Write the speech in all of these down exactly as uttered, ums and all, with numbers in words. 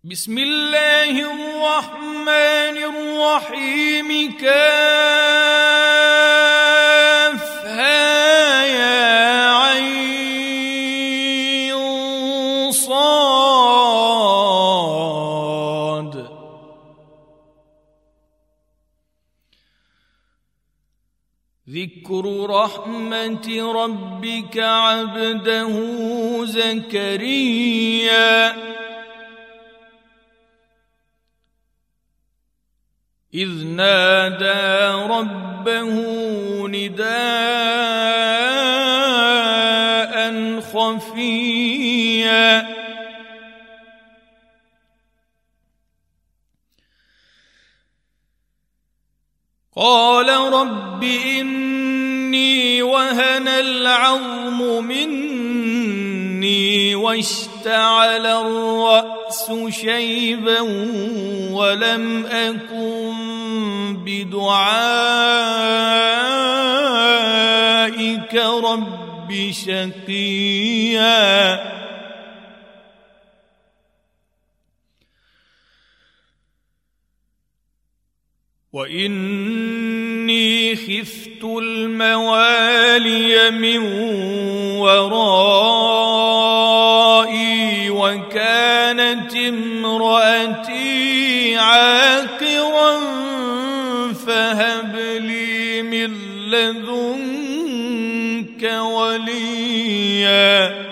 بسم الله الرحمن الرحيم كافها يا عين صاد ذكر رحمة ربك عبده زكريا إذ نادى ربه نداء خفيا قال رب إني وهن العظم مني واشتعل الرأس شيبا ولم أكن بدعائك رب شقيا وإني خفت الموالي من ورائي وكانت امرأتي عاقرا فهب لي من لدنك وليا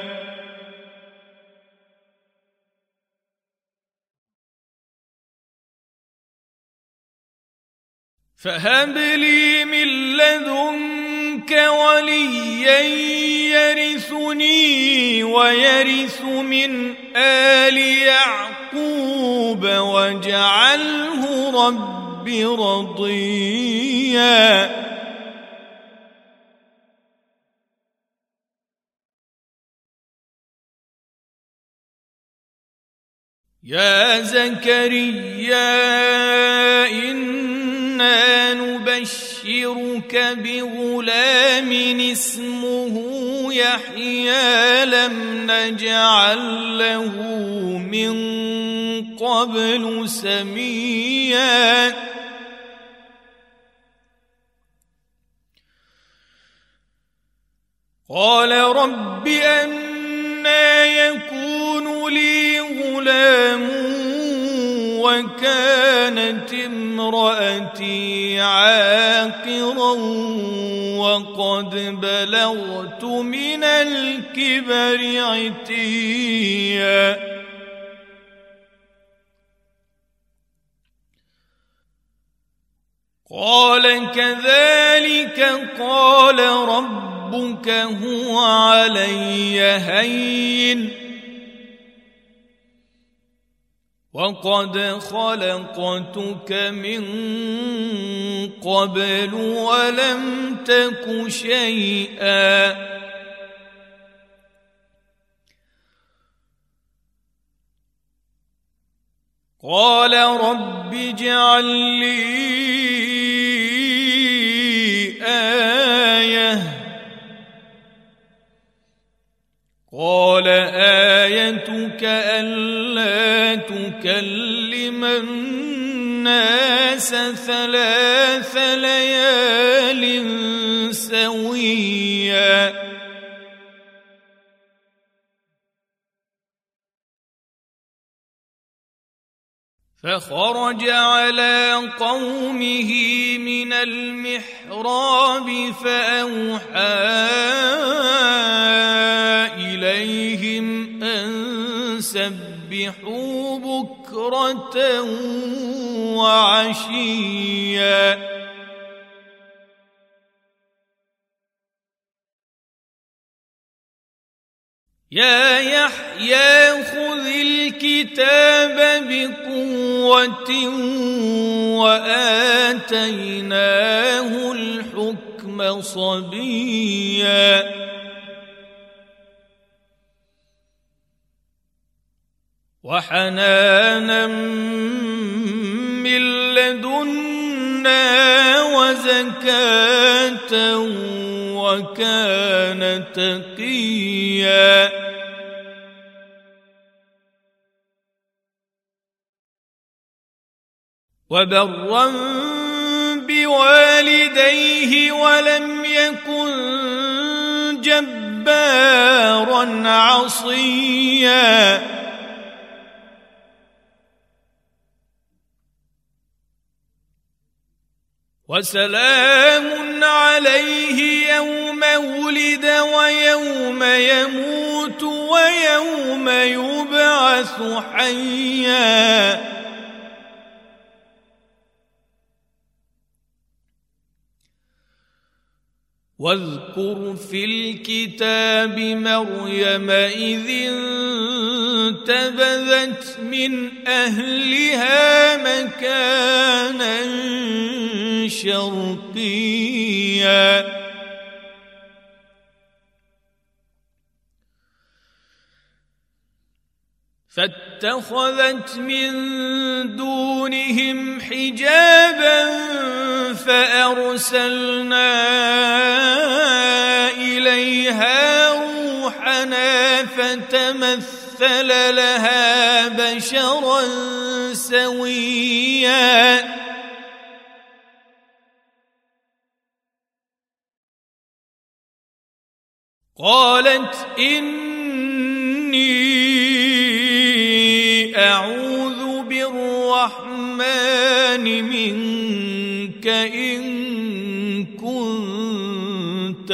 فهب لي من لدنك وليا يرثني ويرث من آل يعقوب واجعله رب رضيا يا زكريا إنا نبشرك بغلام اسمه يحيى لم نجعل له من قبل سميا قال رب أنى يكون لي غلام وكانت امرأتي عاقرا وقد بلغت من الكبر عتيا قال كذلك قال ربك هو علي هين وقد خلقتك من قبل ولم تك شيئا قال رب اجعل لي آية قال آيتك ألا تكلم الناس ثلاث ليال سويا فخرج على قومه من المحراب فأوحى إليهم أن سبحوا بكرة وعشيا يا يحيى خذ الكتاب بقوة وآتيناه الحكم صبيا وحنانا من لدنا وزكاة وكان تقيا وبرا بوالديه ولم يكن جبارا عصيا وسلام عليه يوم ولد ويوم يموت ويوم يبعث حيا واذكر في الكتاب مريم إذ انتبذت من أهلها مكانا شرقيا فاتخذت من دونهم حجابا فأرسلنا إليها روحنا فتمثل لها بشرا سويا قالت إني أعوذ بالرحمن منك إن كنت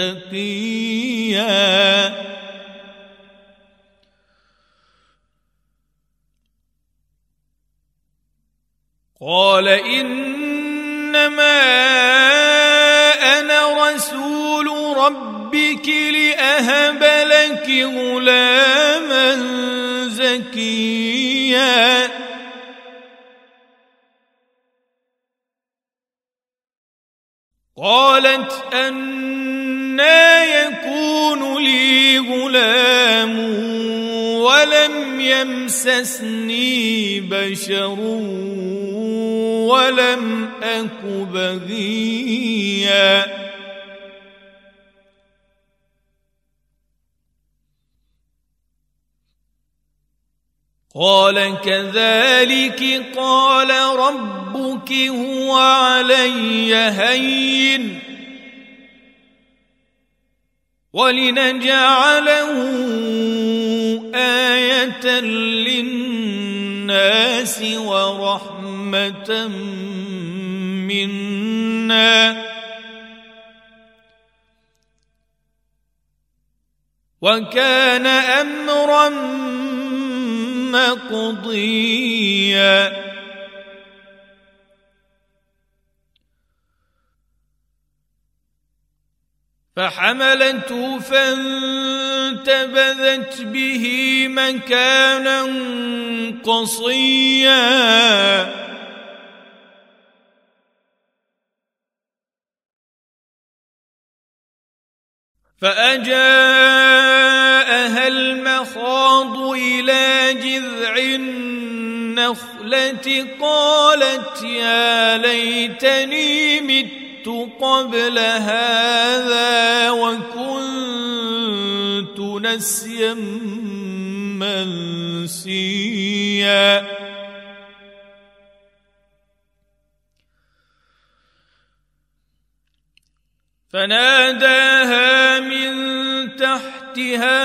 تقيا قال إنما أنا رسول ربك لأهب لك غلاما زكيا قالت أنى يكون لي غلام ولم يمسسني بشر ولم أك بغيا قال كذلك قال ربك هو علي هين ولنجعله آية للناس ورحمة منا وكان أمرا مقضيا فحملته فانتبذت به مكانا قصيا فأجاءها المخاض إلى جذع النخلة قالت يا ليتني مت قبل هذا وكنت نسيا منسيا فناداها من تحتها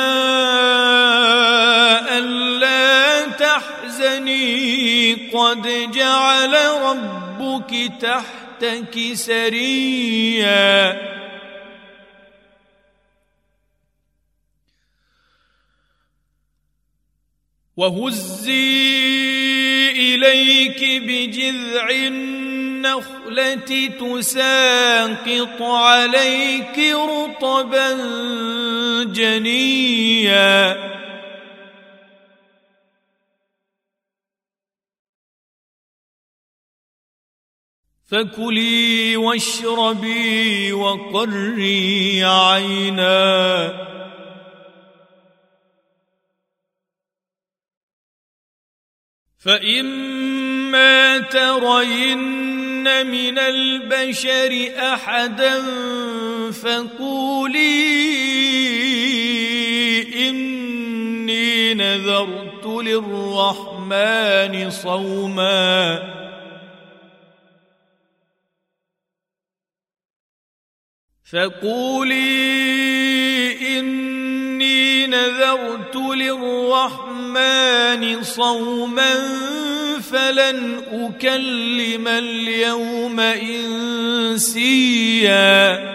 ألا تحزني قد جعل ربك تحتك سريا وهزي إليك بجذع النخلة تساقط عليك رطبا جنيا فكلي واشربي وقري عينا فإما ترين من البشر أحدا فقولي إني نذرت للرحمن صوما فقولي إني نذرت للرحمن صوما فلن أكلم اليوم إنسيا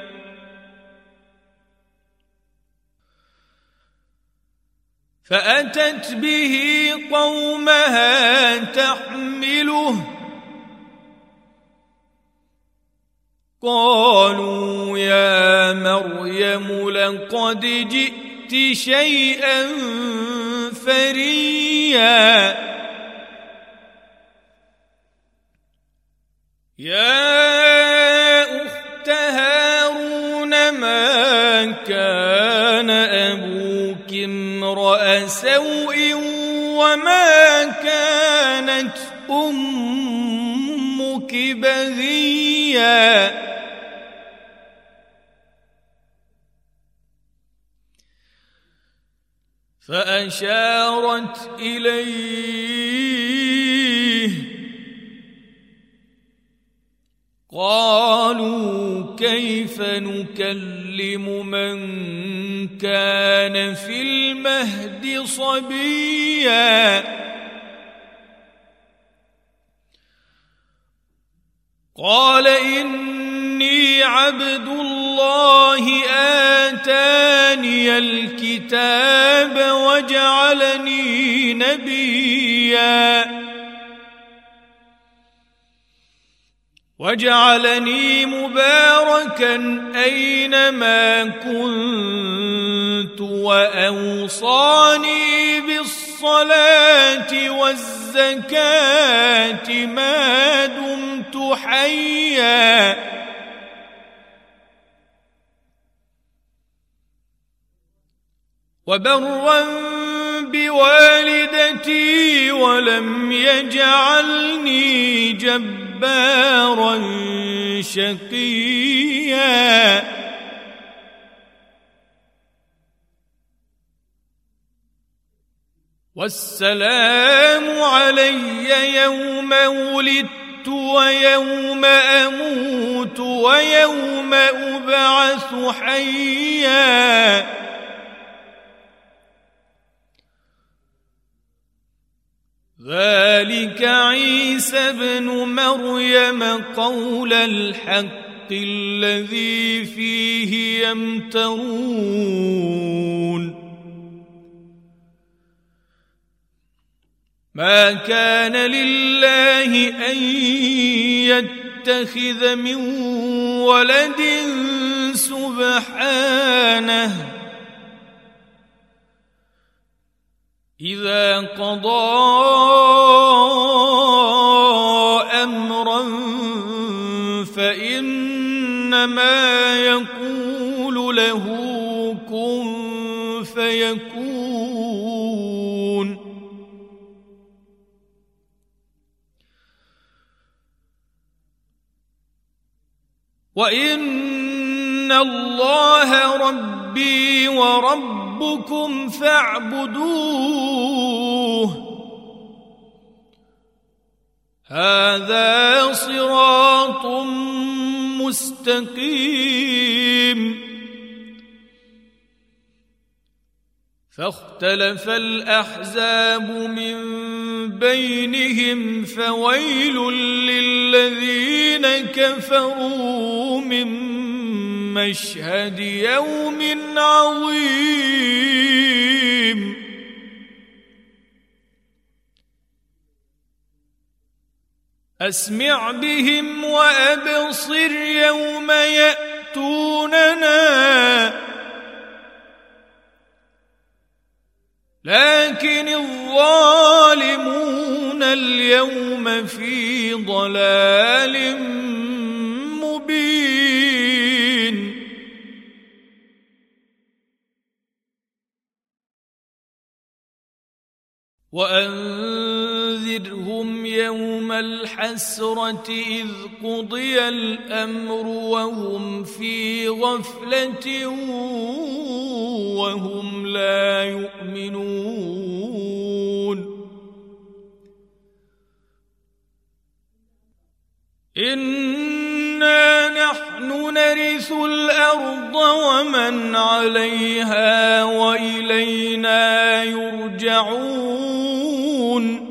فأتت به قومها تحمله قالوا يا مريم لقد جئت شيئا فريا يا أخت هارون ما كان أبوك امرأ سوء وما كانت أمك بغيا فأشارت إليه قالوا كيف نكلم من كان في المهد صبيا قال إني عبد الله آتاني الكتاب وجعلني نبيا وجعلني مباركا أينما كنت وأوصاني بالصلاة والزكاة ما دمت حيا وبرا بوالدتي ولم يجعلني جبارا شقيا والسلام علي يوم ولدت ويوم أموت ويوم أبعث حيا ذلك عيسى ابن مريم قول الحق الذي فيه يمترون ما كان لله أن يتخذ من ولد سبحانه إذا قضى أمرا فإنما يقول له كن فيكون وإن الله ربي وربكم فاعبدوه هذا صراط مستقيم فاختلف الأحزاب من بينهم فويل للذين كفروا من مشهد يوم عظيم أسمع بهم وأبصر يوم يأتوننا لكن الظالمون اليوم في ضلال مبين وأنذرهم يوم الحسرة إذ قضي الأمر وهم في غفلة وهم لا يؤمنون إنا نحن نحن نرث الأرض ومن عليها وإلينا يرجعون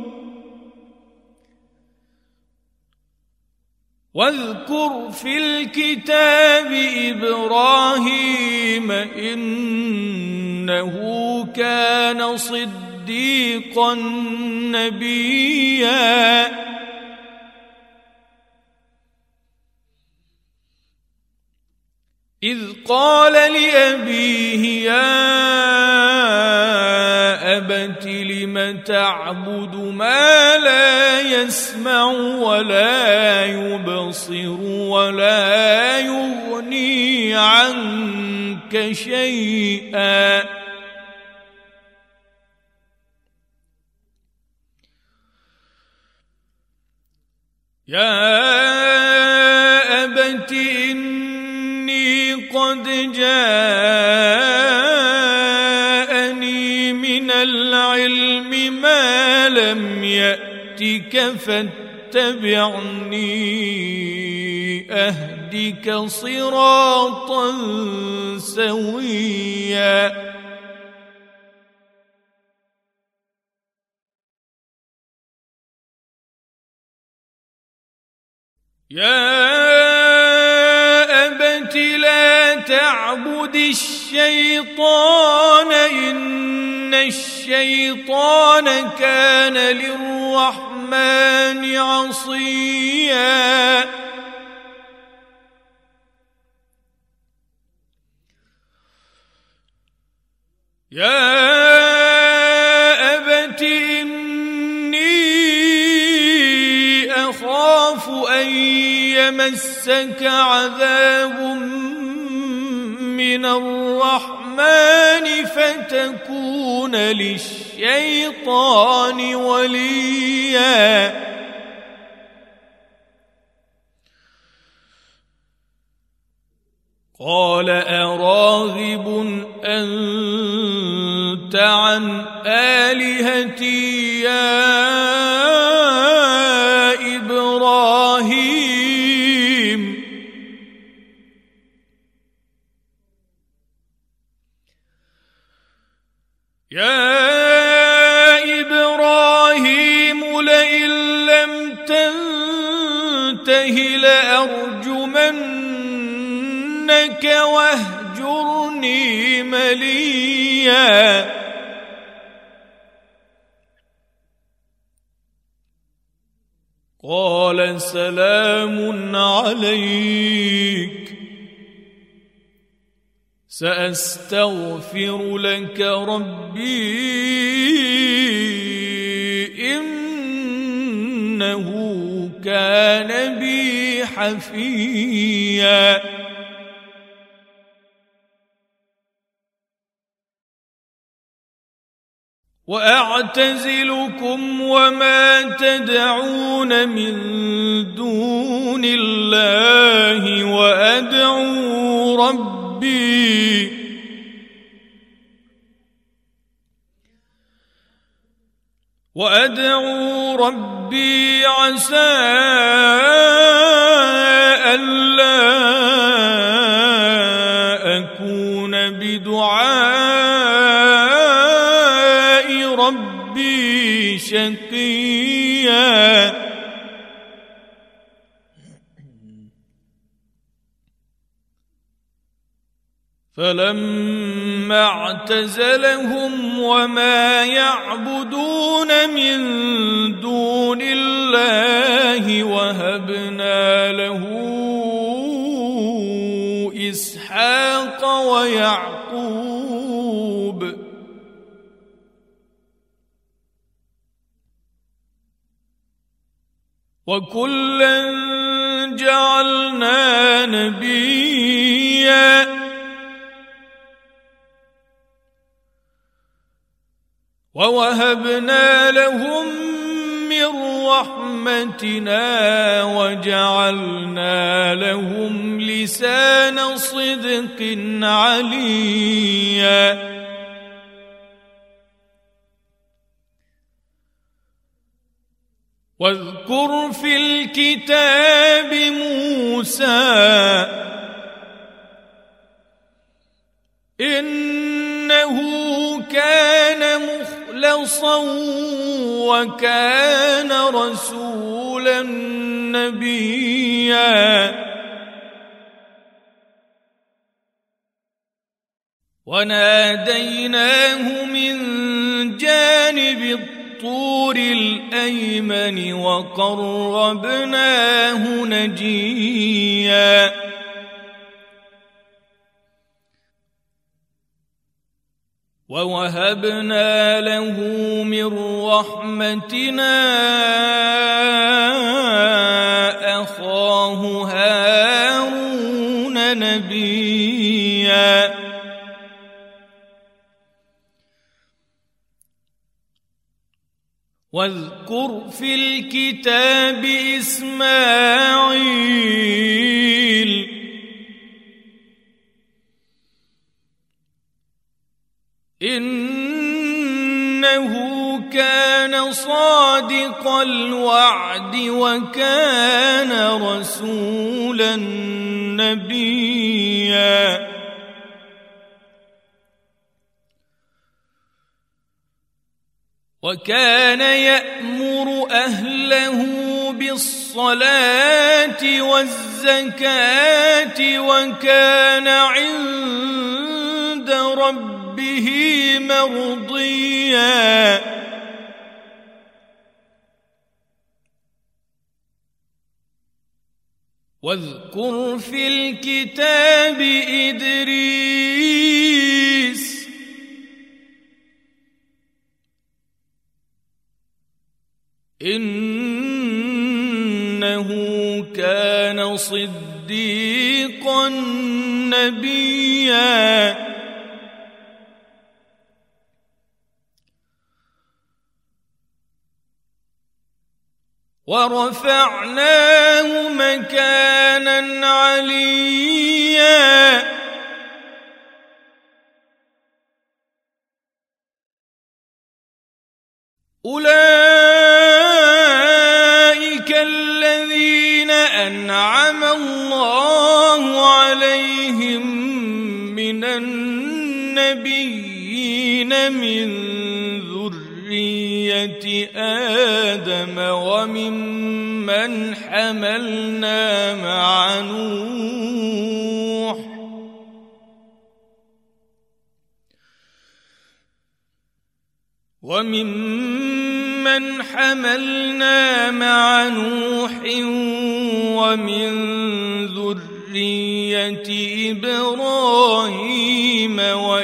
واذكر في الكتاب إبراهيم إنه كان صديقا نبيا إذ قال لأبيه يا أبت لم تعبد ما لا يسمع ولا يبصر ولا يغني عنك شيئا يا أبت إني قد جاءني من العلم ما لم يأتك فاتبعني أهدك صراطا سويا يا أبت لا تعبد الشيطان إن الشيطان كان للرحمن عصيا يا أبت إني أخاف أن يمسك عذاب من الرحمن فتكون للشيطان وليا قال أراغب أنت عن آلهتي يا إبراهيم يا إبراهيم لئن لم تنته لأرجمنك واهجرني مليا قال سلام عليك سأستغفر لك ربي إنه كان بي حفيا وأعتزلكم وما تدعون من دون الله وأدعو ربي وأدعو ربي عسى ألا أكون بدعاء ربي شقيا فلما اعتزلهم وما يعبدون من دون الله وهبنا له إسحاق ويعقوب وكلا جعلنا نبيا ووهبنا لهم من رحمتنا وجعلنا لهم لسان صدق عليا واذكر في الكتاب موسى إنه كان مخلصا وكان رسولا نبيا وناديناه من جانب الطور الأيمن وقربناه نجيا ووهبنا له من رحمتنا أخاه هارون نبيا واذكر في الكتاب إسماعيل إنه كان صادق الوعد وكان رسولا نبيا وكان يأمر أهله بالصلاة والزكاة وكان عند ربه مرضيا واذكر في الكتاب إدريس إنه كان صديقا نبيا ورفعناه مكانا عليا أولئك الذين أنعم الله عليهم من النبيين من ذرية آدم وممن حملنا مع نوح وممن حملنا مع نوح ومن ذرية إبراهيم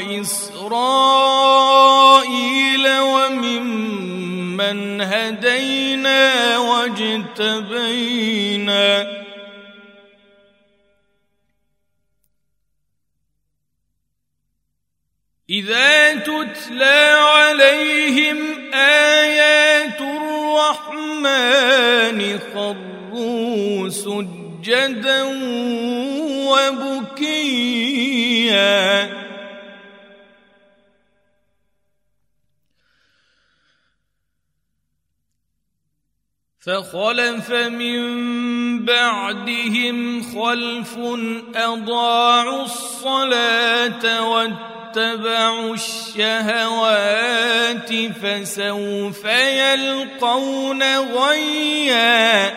وإسرائيل وممن هدينا واجتبينا إذا تتلى عليهم آيات الرحمن خروا سجدا وبكيا فخلف من بعدهم خلف أضاعوا الصلاة واتبعوا الشهوات فسوف يلقون غيا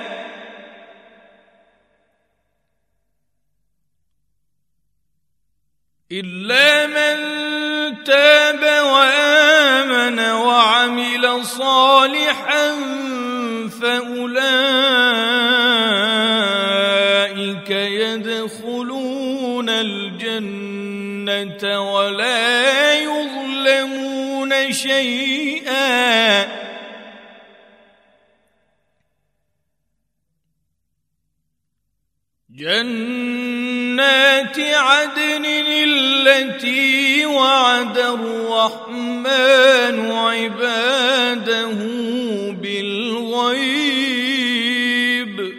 إلا من تاب وآمن وعمل صالحا فأولئك يدخلون الجنة ولا يظلمون شيئا جنات عدن التي وعد الرحمن عباده بالغيب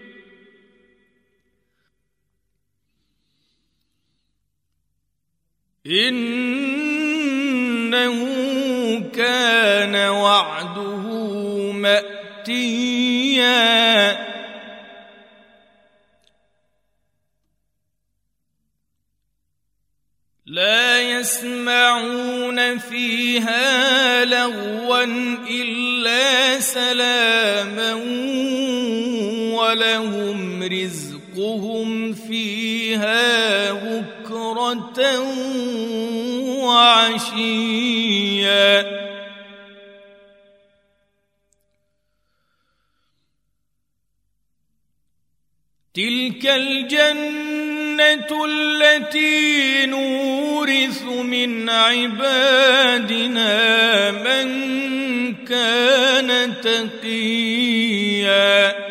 إنه كان وعده مأتيا لا يسمعون فيها لغوا إلا سلاما ولهم رزقهم فيها بكرة وعشيا تلك الجنة التي نورث من عبادنا من كان تقيا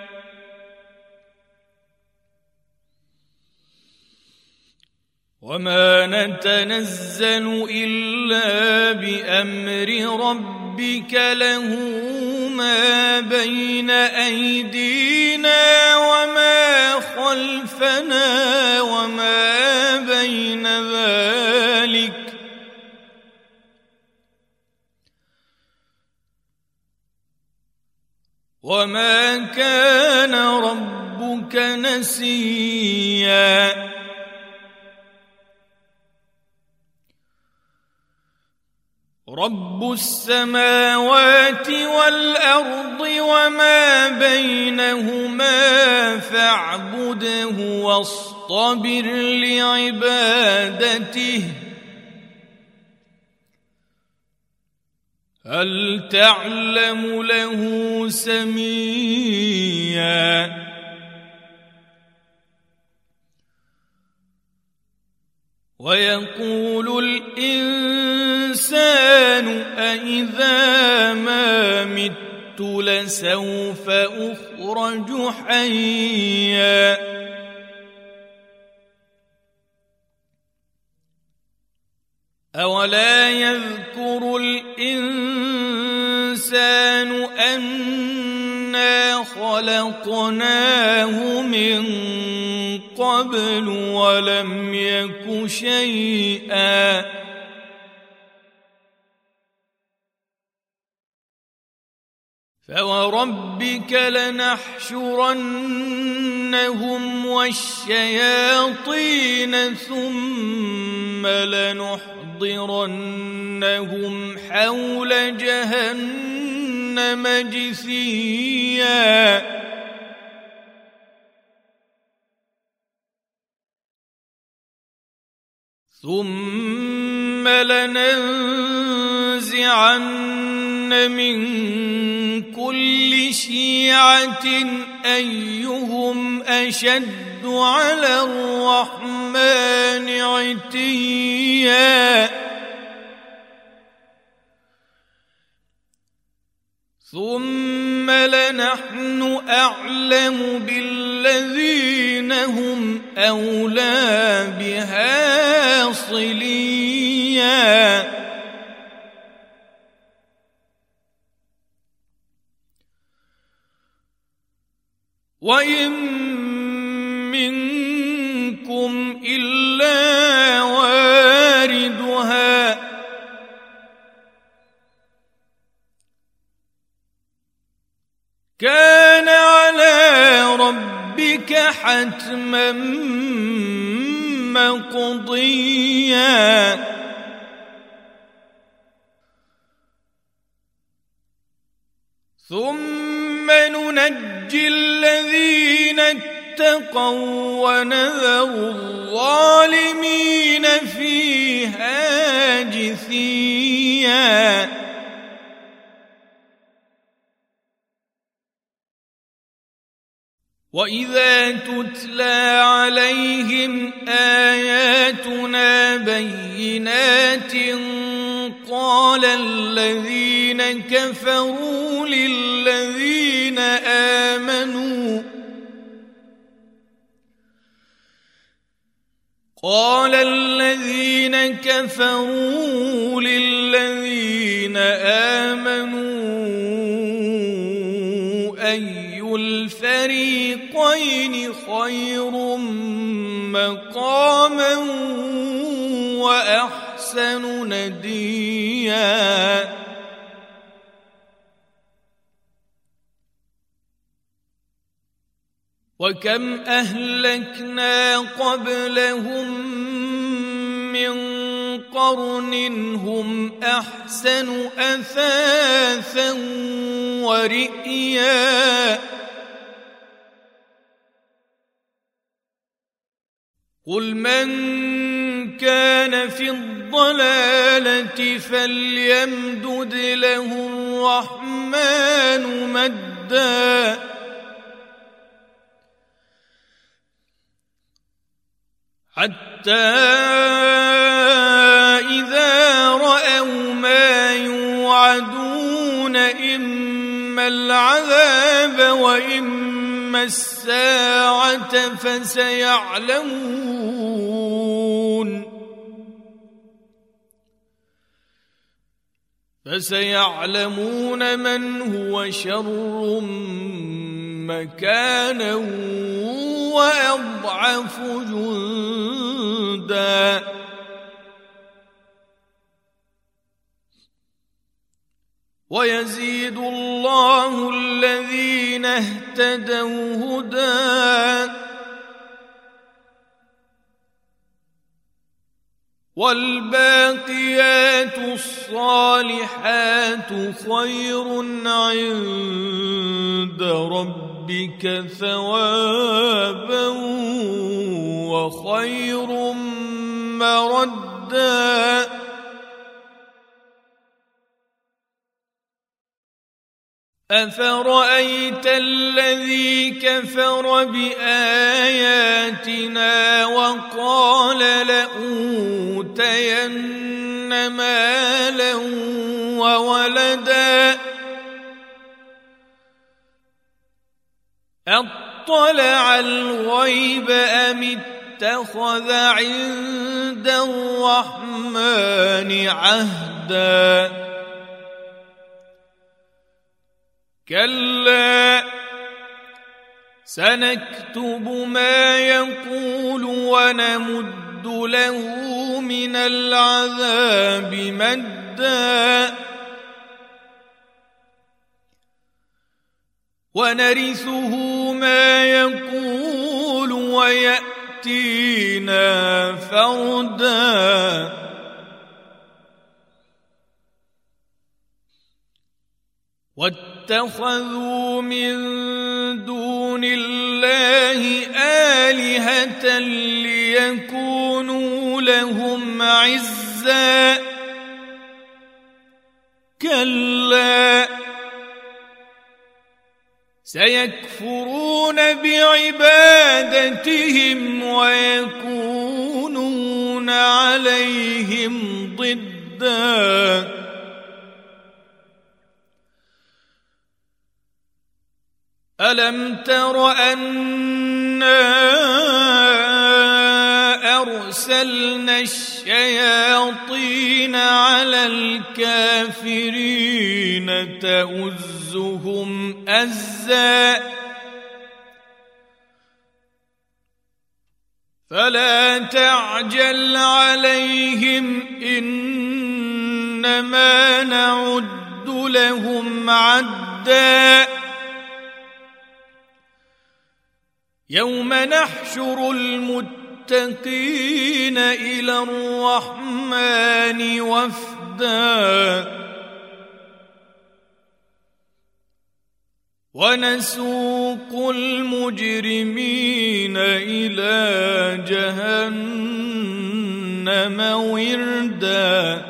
وما نتنزل إلا بأمر ربك له ما بين أيدينا وما خلفنا وما بين ذلك وما كان ربك نسيا رب السماوات والأرض وما بينهما فاعبده واصطبر لعبادته هل تعلم له سميا ويقول الإنسان أإذا ما مت لسوف أخرج حيا أولا يذكر الإنسان أنا خلقناه من قبل ولم يك شيئا فوربك لنحشرنهم والشياطين ثم لنحضرنهم حول جهنم جثيا ثم لننزعن من كل شيعة أيهم أشد على الرحمن عتيا ثم لنحن أعلم بالذين هم أولى بها صليا وإن منكم إلا واردها كان على ربك حتما مقضيا ثم ننجي الذين اتقوا ونذر الظالمين فيها جثيا وإذا تتلى عليهم آياتنا بينات قال الذين كفروا للذين آمنوا قال الذين كفروا للذين آمنوا أي الفريقين خير مقاما وأحسن نديا وكم أهلكنا قبلهم من قرن هم أحسن أثاثا ورئيا قل من كان في الضلالة فليمدد له الرحمن مدا حتى إذا رأوا ما يوعدون إما العذاب وإما الساعة فسيعلمون فسيعلمون من هو شر مكانا وأضعف جندا ويزيد الله الذين اهتدوا هدى والباقيات الصالحات خير عند ربك ثوابا وخير مردا أفرأيت الذي كفر بآياتنا وقال لأوتين مالا وولدا أطلع الغيب أم اتخذ عند الرحمن عهدا كلا سنكتب ما يقول ونمد له من العذاب مدا ونرثه ما يقول ويأتينا فردا واتخذوا من دون الله آلهة ليكونوا لهم عزا كلا سيكفرون بعبادتهم ويكونون عليهم ضدا ألم تر أنا أرسلنا الشياطين على الكافرين تؤزهم أزا فلا تعجل عليهم إنما نعد لهم عدا يوم نحشر المتقين إلى الرحمن وفدا ونسوق المجرمين إلى جهنم وردا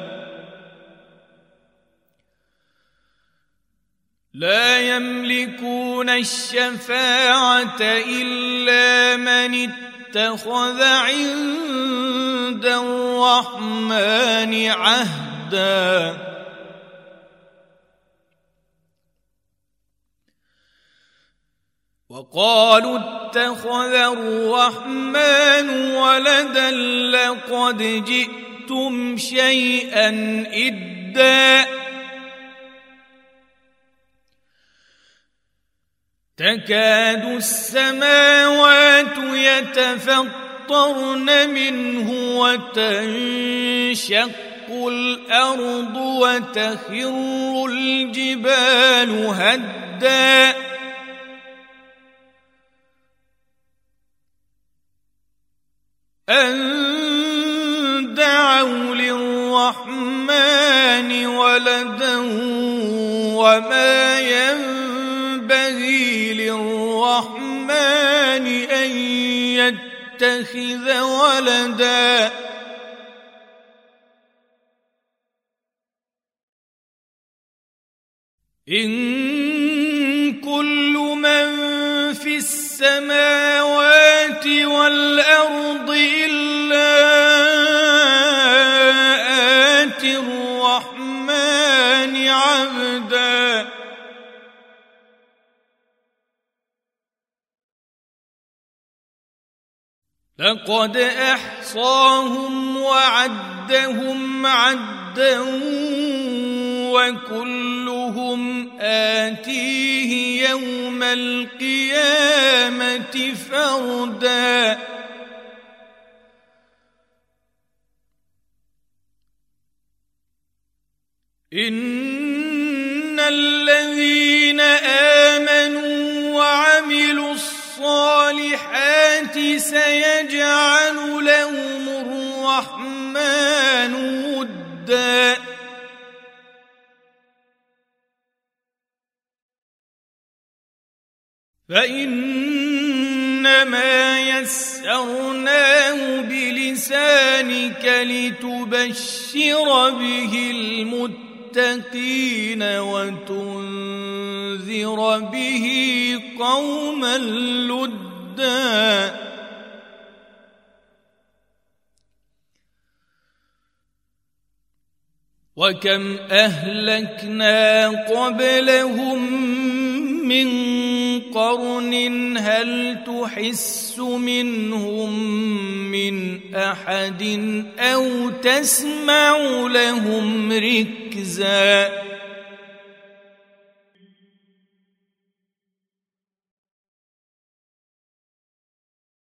لا يملكون الشفاعة إلا من اتخذ عند الرحمن عهدا وقالوا اتخذ الرحمن ولدا لقد جئتم شيئا إدا تكاد السماوات يتفطرن منه وتنشق الأرض وتخر الجبال هدا أن دعوا للرحمن وما ينبغي للرحمن أن يتخذ ولدا إن كل من في السماوات والأرض إلا آتي الرحمن عبدا لقد أحصاهم وعدهم عدا وكلهم آتيه يوم القيامة فردا إن الذين آمنوا وعملوا الصالحات سيجعل لهم الرحمن ودا فإنما يسرناه بلسانك لتبشر به المتقين وتنذر به قوما لدا وكم أهلكنا قبلهم من قرن هل تحس منهم من أحد أو تسمع لهم ركزا